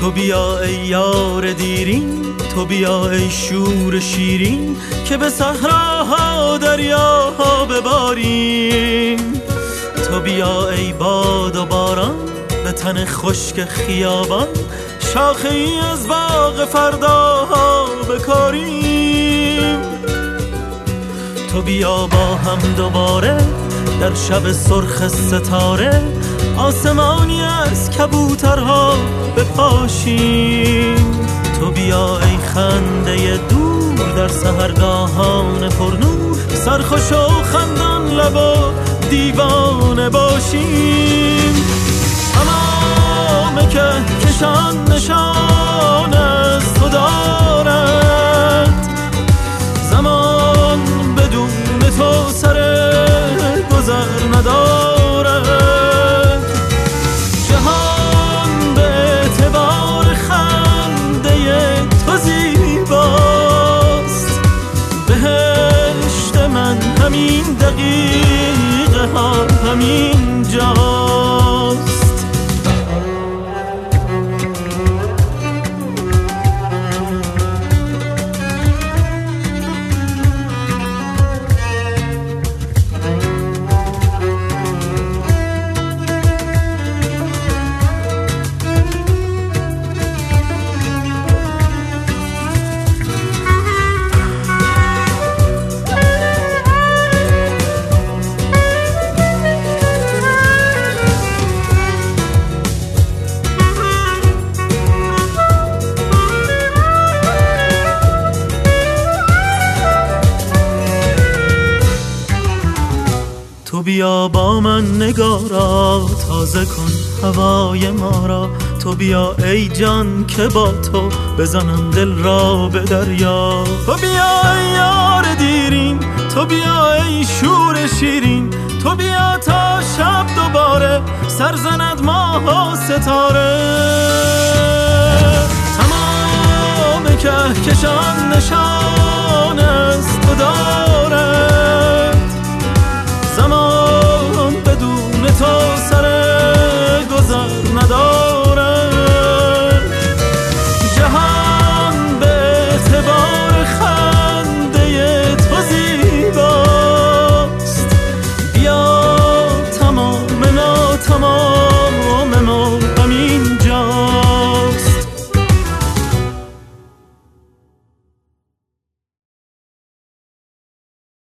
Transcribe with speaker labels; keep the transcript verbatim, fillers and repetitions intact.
Speaker 1: تو بیا ای یار دیرین، تو بیا ای شور شیرین، که به صحراها دریاها بباریم. تو بیا ای باد و باران، به تن خشک خیابان، شاخه ای از باغ فرداها بکاریم. تو بیا با هم دوباره در شب سرخ ستاره، آسمانی از کبوترها بپاشیم. تو بیا ای خنده دور در سحرگاهان پرنور، سرخوش و خندان لب و دیوانه باشیم. تمام که کشان نشان از تو دارد، زمان بدون تو سر گذر ندارد. جهان به اعتبار خنده تو زیباست، بهشت من همین دقیقه ها همین جاست. تو بیا با من نگارا، تازه کن هوای ما را. تو بیا ای جان که با تو بزنم دل را به دریا. تو بیا ای یار دیرین، تو بیا ای شور شیرین، تو بیا تا شب دوباره سر زند ماه و ستاره. تمام کهکشان نشان از تو دارد،